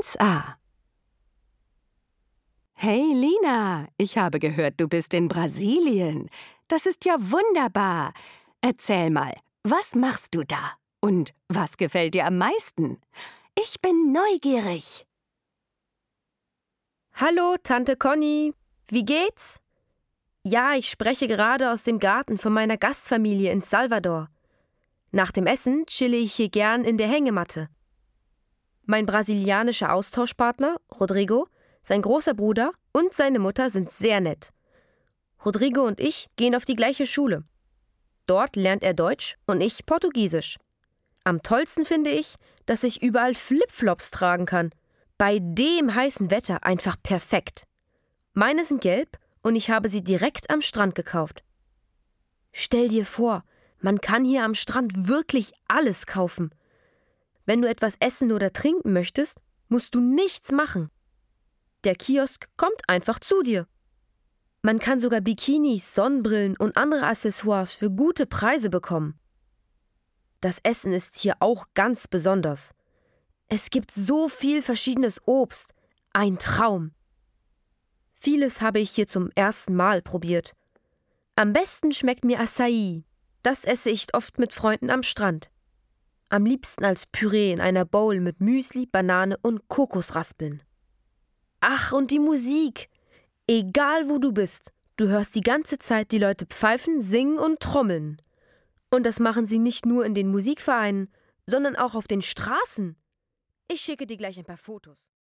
1a. Hey Lina, ich habe gehört, du bist in Brasilien. Das ist ja wunderbar. Erzähl mal, was machst du da? Und was gefällt dir am meisten? Ich bin neugierig. Hallo, Tante Conny. Wie geht's? Ja, ich spreche gerade aus dem Garten von meiner Gastfamilie in Salvador. Nach dem Essen chille ich hier gern in der Hängematte. Mein brasilianischer Austauschpartner, Rodrigo, sein großer Bruder und seine Mutter sind sehr nett. Rodrigo und ich gehen auf die gleiche Schule. Dort lernt er Deutsch und ich Portugiesisch. Am tollsten finde ich, dass ich überall Flipflops tragen kann. Bei dem heißen Wetter einfach perfekt. Meine sind gelb und ich habe sie direkt am Strand gekauft. Stell dir vor, man kann hier am Strand wirklich alles kaufen. Wenn du etwas essen oder trinken möchtest, musst du nichts machen. Der Kiosk kommt einfach zu dir. Man kann sogar Bikinis, Sonnenbrillen und andere Accessoires für gute Preise bekommen. Das Essen ist hier auch ganz besonders. Es gibt so viel verschiedenes Obst. Ein Traum. Vieles habe ich hier zum ersten Mal probiert. Am besten schmeckt mir Açaí. Das esse ich oft mit Freunden am Strand. Am liebsten als Püree in einer Bowl mit Müsli, Banane und Kokosraspeln. Ach, und die Musik. Egal wo du bist, du hörst die ganze Zeit die Leute pfeifen, singen und trommeln. Und das machen sie nicht nur in den Musikvereinen, sondern auch auf den Straßen. Ich schicke dir gleich ein paar Fotos.